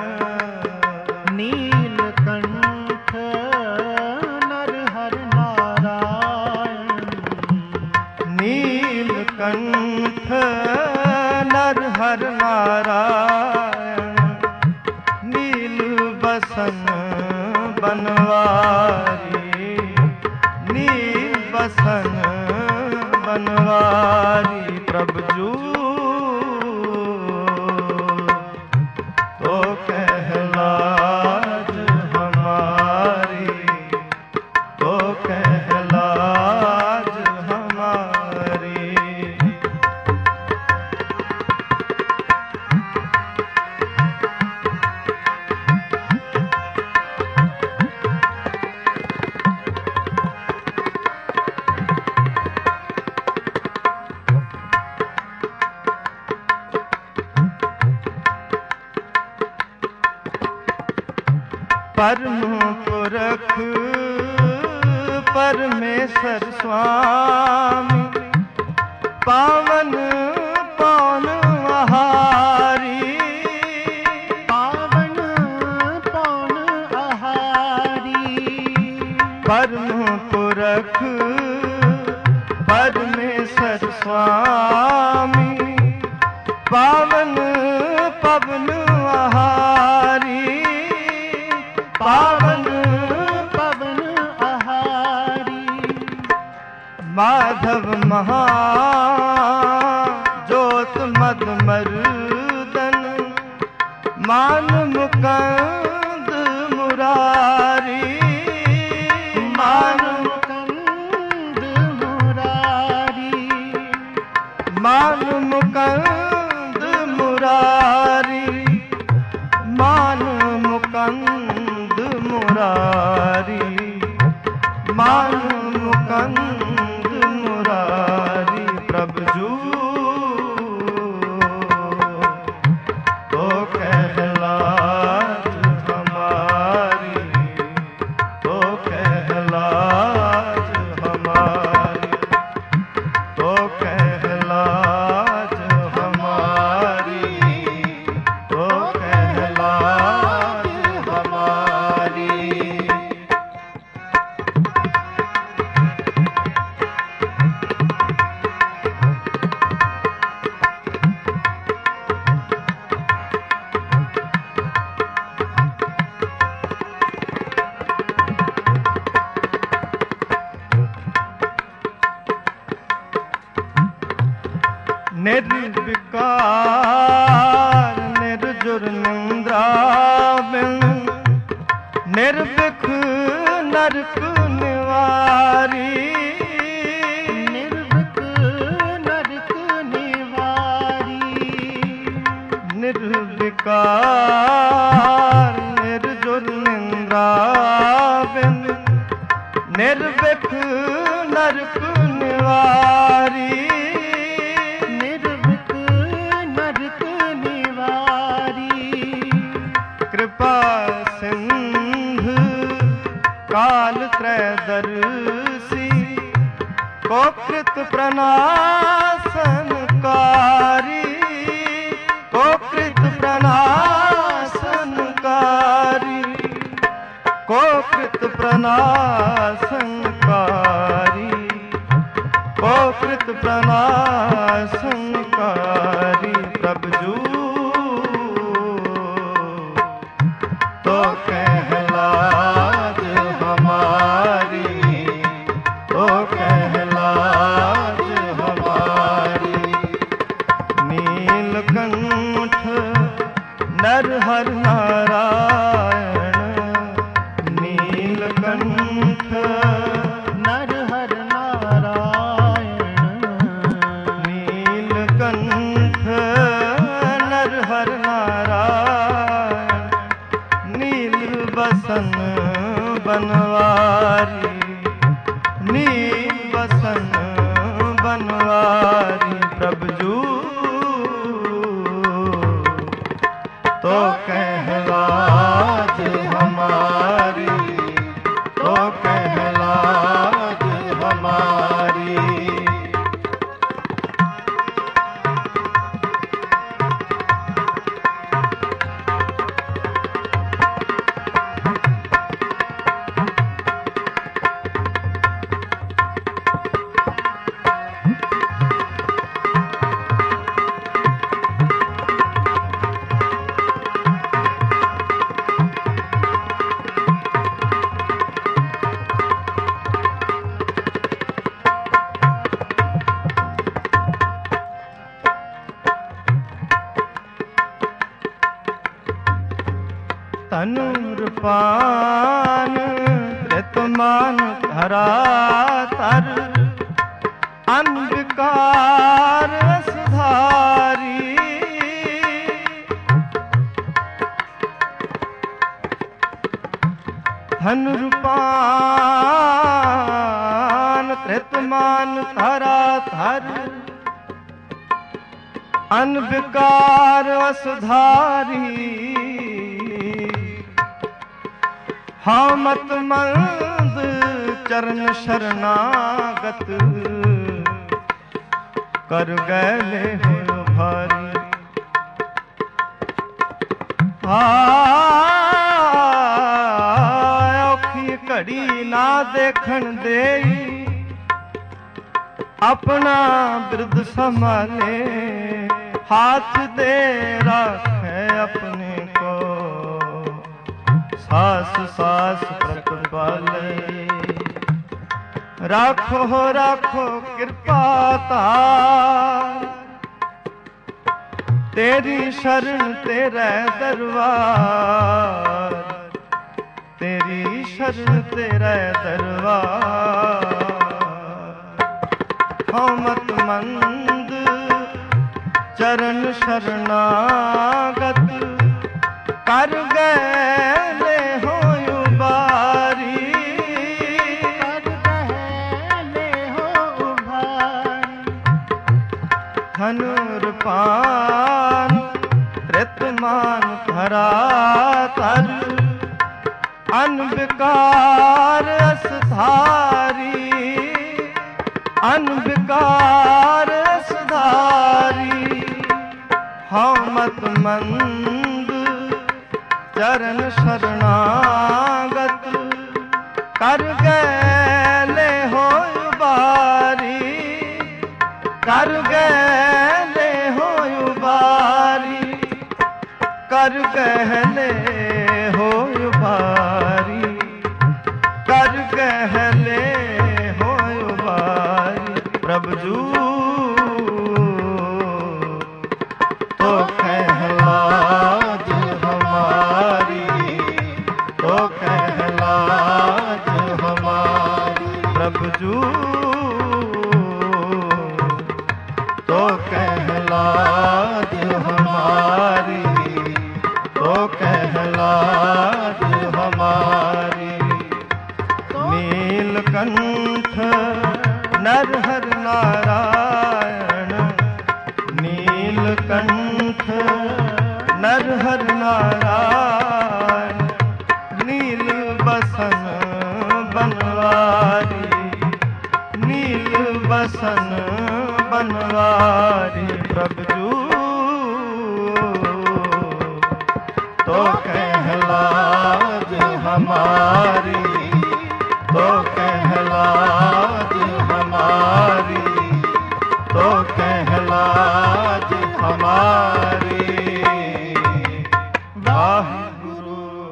ਨੀਲਕੰਠ ਨਰ ਹਰ ਨਾਰਾਇਣ। ਨੀਲਕੰਠ ਨਰ ਹਰ ਨਾਰਾਇਣ। ਨੀਲ ਬਸਨ ਬਨਵਾਰੀ, ਨੀਲ ਬਸਨ ਬਨਵਾਰੀ। ਪ੍ਰਭ ਜੂ ਤੋ ਕਹਿਲਾਜ ਹਮਾਰੀ, ਤੋ ਕਹਿਲਾਜ ਹਮਾਰੀ। ਪਰਮ पुरख परमेश्वर स्वामी पावन पौन आहारी पावन पौन आहारी परम पुरख परमेश्वर स्वामी पावन पवन आहारी पावन पवन आहारी माधव महा ज्योत मद मर्दन मान मुकंद मुरारी मान मुकंद मुरारी मान मुकंद मुरारी मान मुकंद मुरारी मान मुकंद मुरारी प्रभु तो कहलाज हमारी तो कहलाज हमारी तो कहलाज हमारी तो कहलाज हमारी निर्विकार निर्जुर निंद्राबिन निर्विख नरक निवारी निर्विक नरक निवारी निर्विकार निर्जुर निंद्राबिन निर्विख नरक निवारी कृपा सिंधु काल त्रैदर्शी को कृत प्रणाशनकारी को कृत प्रणाशनकारी को कृत प्रणाशनकारी को कृत प्रणाशनकारी प्रभु तो कहलाज हमारी तो कहलाज हमारी नीलकंठ नरहर नारायण नीलकंठ नरहर नारायण नीलकंठ नरहर नारायण नील बसन बनवारी नील बसन बनवारी प्रभु तो कहलाज हमारी तो कहलाज हमारी तनुर्पान कृतमान धरातर अंधकार सुधारी धनुर्पान कृतमान धरातर अनविकार वसुधारी हाँ मत मंद चरण शरणागत कर गए हो भारी। औखी घड़ी ना देखण देई अपना बिरद संभाले हाथ दे राखे अपने को सास सास प्रतिपाले। राखो हो राखो कृपा तार तेरी शरण तेरे दरबार तेरी शरण तेरे दरबार। मत मंद चरण शरणागत कर गए हो उबारी कर गए हो उबारी। धनुर पान त्रितमान धरा तर अनविकार असधारी अनविकार असधारी। हाँ मत मंद चरण शरणागत कर गए हो बारी कर गए हो बारी कर गए हो बारी कर गए प्रभु तो कहलाज हमारी तो कहलाज हमारी प्रभु तो कहलाज हमारी तो कहलाज हमारी। नीलकंठ नरहर नारायण नीलकंठ नरहर नारायण नील बसन बनवारी नील बसन बनवारी प्रभु तो कहलाज हमारी तो कहलाज हमारी तो कहलाज हमारी। वाहिगुरु।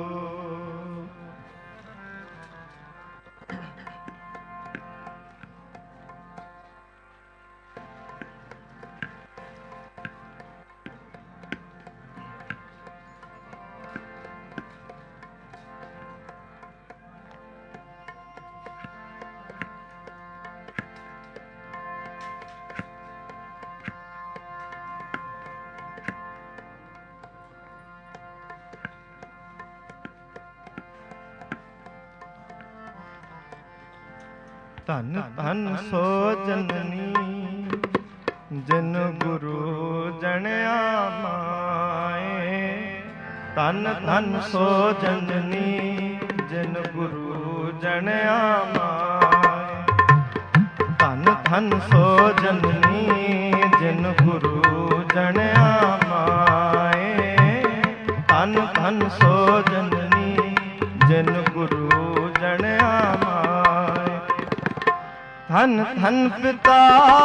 धन धन सो जननी जिन गुरु जणया माए धन धन सो जननी जिन गुरु जणया माए धन धन सो जननी जिन गुरु जणया माए धन धन सो जननी जिन गुरु जणया माए। धन धन पिता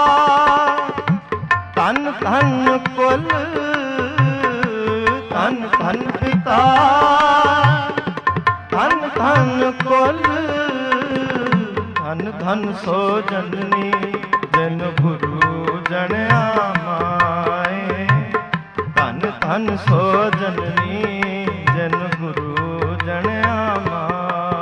धन धन कुल धन धन पिता धन धन कुल धन धन सो जननी जिन गुरु जणया माए धन धन सो जननी जिन गुरु जणया माए।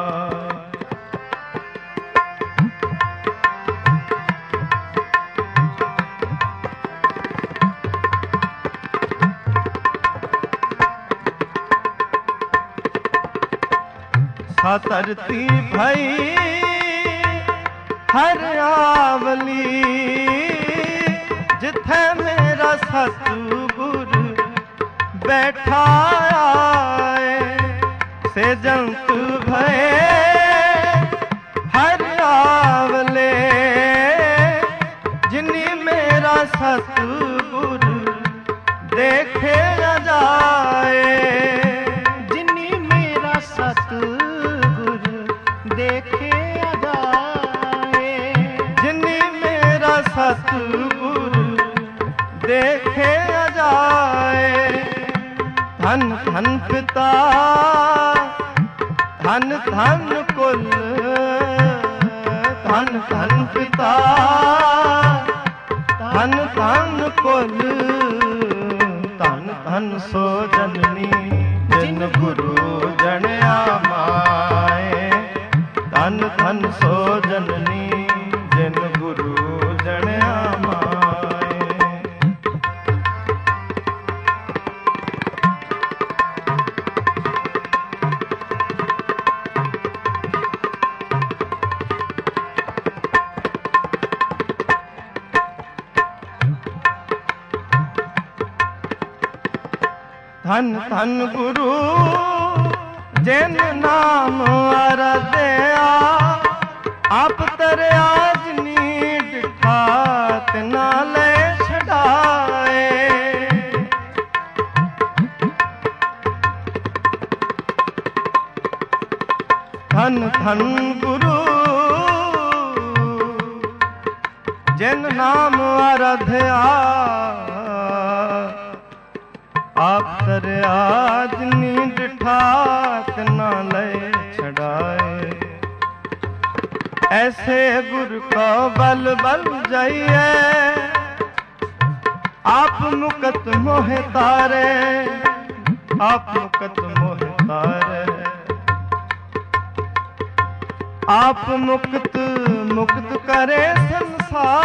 धरती भई हरियावली जिथे मेरा सतगुर बैठा आए से जंत भय ਆਵਲੇ ਜਿਨੀ ਮੇਰਾ ਸਤਿਗੁਰ ਦੇਖੇ ਨਾ ਜਾਏ, ਜਿਨੀ ਮੇਰਾ ਸਤਿਗੁਰ ਦੇਖੇ ਨਾ ਜਾਏ, ਜਿਨੀ ਮੇਰਾ ਸਤਿਗੁਰ ਦੇਖੇ ਨਾ ਜਾਏ। ਧਨ ਧਨ ਪਿਤਾ ਧਨ ਧਨ ਕੁਲ, ਧਨ ਧਨ ਪਿਤਾ ਧਨ ਧਨ ਕੁਲ, ਧਨ ਧਨ ਸੋ ਜਨਨੀ ਜਿਨ ਗੁਰੂ ਜਣਿਆ ਮਾਏ, ਧਨ ਧਨ ਸੋ ਜਨਨੀ ਜਿਨ ਗੁਰੂ ਜਣਿਆ ਮਾਏ। ਧਨ ਧਨ ਗੁਰੂ ਜਿਨ ਨਾਮ ਅਰਧਿਆ, ਆਪ ਤਰਿਆ ਜਿਨੀ ਡਿਠਾ ਤਿਨਾ ਲੈ ਛਡਾਏ। ਧਨ ਧਨ ਗੁਰੂ ਜਿਨ ਨਾਮ ਅਰਧਿਆ, ਆਪ ਤਰਿਆ ਜਿਨੀ ਡਿਠਾ ਤਿਨਾ ਲੈ ਛਡਾਏ। ਐਸੇ ਗੁਰ ਕੋ ਬਲ ਬਲ ਜਾਈਏ, ਆਪ ਮੁਕਤ ਮੋਹ ਤਾਰੇ, ਆਪ ਮੁਕਤ ਮੋਹ ਤਾਰੇ। ਆਪ ਮੁਕਤ ਮੁਕਤ ਕਰੇ ਸੰਸਾਰ,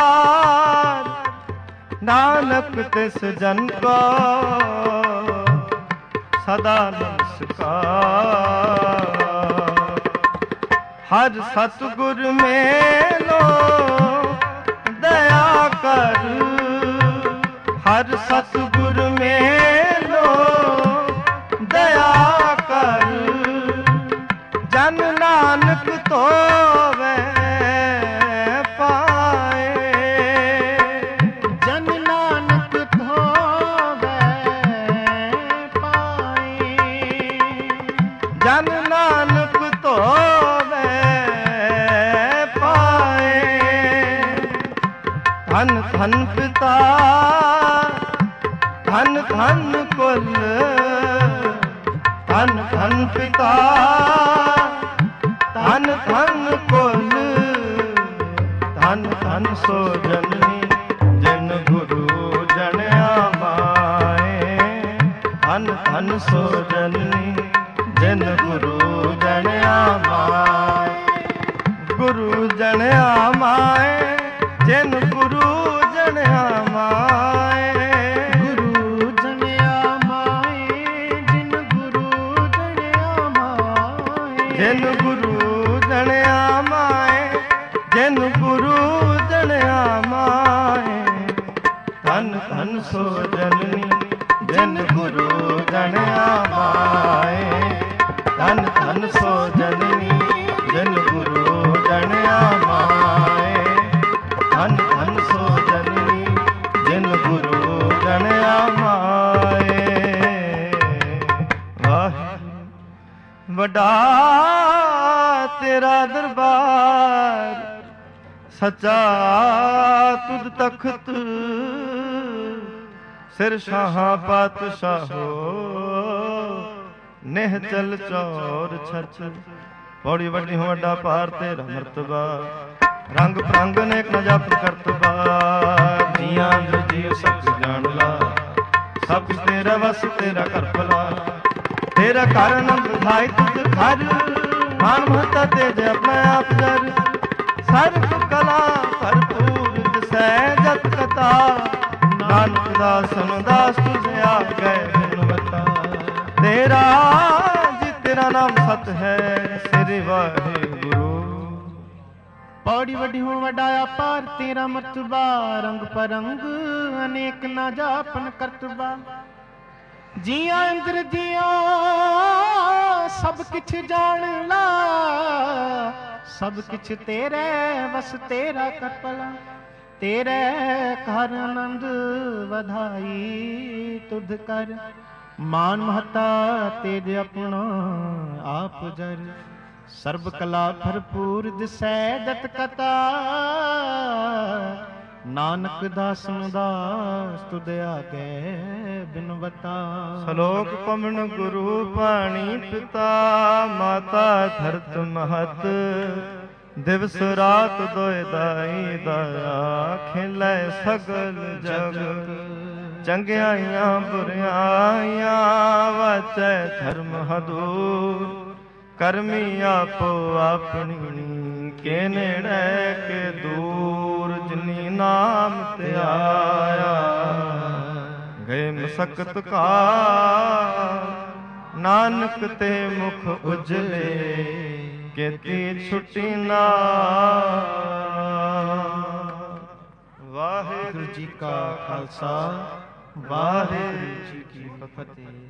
ਨਾਨਕ ਤਿਸ ਜਨ ਕੋ ਸਦਾ ਨਮਸਕਾਰ। ਹਰ ਸਤਿਗੁਰ ਮੇਲੋ ਦਇਆ ਕਰ, ਹਰ ਸਤਿਗੁਰ ਮੇਲੋ ਦਇਆ ਕਰ। ਜਨ ਨਾਨਕ ਧੋਵੈ ਪਾਏ, ਜਨ ਨਾਨਕ ਧੋਵੈ ਪਾਏ, ਜਨ ਨਾਨਕ ਧੋਵੈ ਪਾਏ। ਧਨ ਧਨ ਪਿਤਾ ਧਨ ਧਨ ਕੁਲ, ਧਨ ਧਨ ਪਿਤਾ ਧਨ ਧਨ ਕੁਲ, ਧਨ ਧਨ ਸੋ ਜਨਨੀ ਜਿਨ ਗੁਰੂ ਜਣਿਆ ਮਾਏ, ਧਨ ਧਨ ਸੋ ਜਨਨੀ ਜਿਨ ਗੁਰੂ ਜਣਿਆ ਮਾਏ। ਗੁਰੂ ਜਣਿਆ ਮਾਏ ਜਿਨ ਗੁਰੂ ਜਣਿਆ ਮਾਏ, ਗੁਰੂ ਜਣਿਆ ਮਾਏ ਜਿਨ ਗੁਰੂ ਜਣਿਆ ਮਾਏ, ਜਿਨ ਗੁਰੂ ਜਣਿਆ ਮਾਏ ਜਿਨ ਗੁਰੂ ਜਣਿਆ ਮਾਏ। ਧਨ ਧਨ ਸੋ ਜਨਨੀ ਜਿਨ ਗੁਰੂ ਜਣਿਆ ਮਾਏ, ਧਨ ਧਨ ਸੋ ਜਨਨੀ ਜਿਨ ਗੁਰੂ ਜਣਿਆ ਮਾਏ, ਧਨ ਧਨ ਸੋ ਜਨਨੀ ਜਿਨ ਗੁਰੂ ਜਣਿਆ ਮਾਏ। ਵਾਹਿਗੁਰੂ ਵੱਡਾ ਤੇਰਾ ਦਰਬਾਰ, ਸੱਚਾ ਤੁਧ ਤਖਤ, ਸਿਰ ਸ਼ਾਹਾਂ ਪਾਤਸ਼ਾਹੋ ਨਿਹ ਚਲ ਚੌਰ ਛਛ। ਪੌੜੀ ਵੱਡੀ ਹੋ ਵੱਡਾ ਭਾਰ ਤੇਰਾ ਮਰਤਬਾ, ਰੰਗ ਪ੍ਰੰਗ ਨੇਕ ਨ ਜਪ ਕਰਤਬਾ। ਜੀਆਂ ਅੰਦਰ ਜੀਉ ਸਭ ਜਾਣ ਲਾ, ਸਭ ਕੁਛ ਤੇਰਾ ਵਸ ਤੇਰਾ ਘਰ ਭਲਾ। ਤੇਰਾ ਘਰ ਅਨੰਦ ਧਾਈ ਤੁਧ ਘਰ, ਮਾਨ ਮਹਤਾ ਤੇਜ ਆਪਣਾ ਆਪ ਜਰ। ਸਰਬ ਕਲਾ ਭਰਪੂਰ ਦਿਸੈ ਜਤ ਕਥਾ, ਨਾਨਕ ਦਾਸਨ ਦਾਸ ਤੁਝ ਆਗੇ ਬਿਨਵਤਾ। ਤੇਰਾ ਜੀ ਤੇਰਾ ਨਾਮ ਸਤ ਹੈ, ਸ੍ਰੀ ਵਾਹਿਗੁਰੂ। ਪੌੜੀ ਵੱਡੀ ਹੋਣ ਵੱਡਾ ਅਪਾਰ ਤੇਰਾ ਮਰਤਬਾ, ਰੰਗ ਪਰੰਗ ਅਨੇਕ ਨਾ ਜਾਪਨ ਕਰਤਬਾ। ਜੀਆਂ ਅੰਦਰ ਜੀਆਂ ਸਭ ਕਿਛ ਜਾਣ ਲਾ, ਸਭ ਕਿਛ ਤੇਰੇ ਵਸ ਤੇਰਾ ਕਰ ਭਲਾ, ਤੇਰੇ ਘਰ ਆਨੰਦ ਵਧਾਈ ਤੁਧ ਕਰ, ਮਾਨ ਮਹਤਾ ਤੇਜ ਆਪਣਾ ਆਪ ਜਰ, ਸਰਬ ਕਲਾ ਭਰਪੂਰ ਦਿਸੈ ਦਤ ਕਤਾ, ਨਾਨਕ ਦਾਸ ਮੁਦਾਸ ਤੁਧ ਆਗੇ ਬਿਨਵਤਾ। ਸ਼ਲੋਕ ਪਵਨ ਗੁਰੂ ਪਾਣੀ ਪਿਤਾ, ਮਾਤਾ ਧਰਤ ਮਹਤ, ਦਿਵਸ ਰਾਤ ਦੋਇ ਦਾਈ ਦਇਆ, ਖਿਲੈ ਸਗਲ ਜਗ, ਚੰਗਿਆਈਆਂ ਬੁਰਿਆਈਆਂ ਵਾਚੈ ਧਰਮ ਹਦੂਰ, ਕਰਮੀ ਆਪੋ ਆਪਣੀ ਕੇ ਨੇੜੇ ਕੇ ਦੂਰ, ਜਿਨੀ ਨਾਮ ਧਿਆਇਆ ਗਏ ਮਸਕਤ ਕਾ, ਨਾਨਕ ਤੇ ਮੁਖ ਉਜਲੇ ਕੇਤੀ ਛੁੱਟੀ ਨਾ। ਵਾਹਿਗੁਰੂ ਜੀ ਕਾ ਖਾਲਸਾ, ਵਾਹਿਗੁਰੂ ਜੀ ਕੀ ਫਤਿਹ।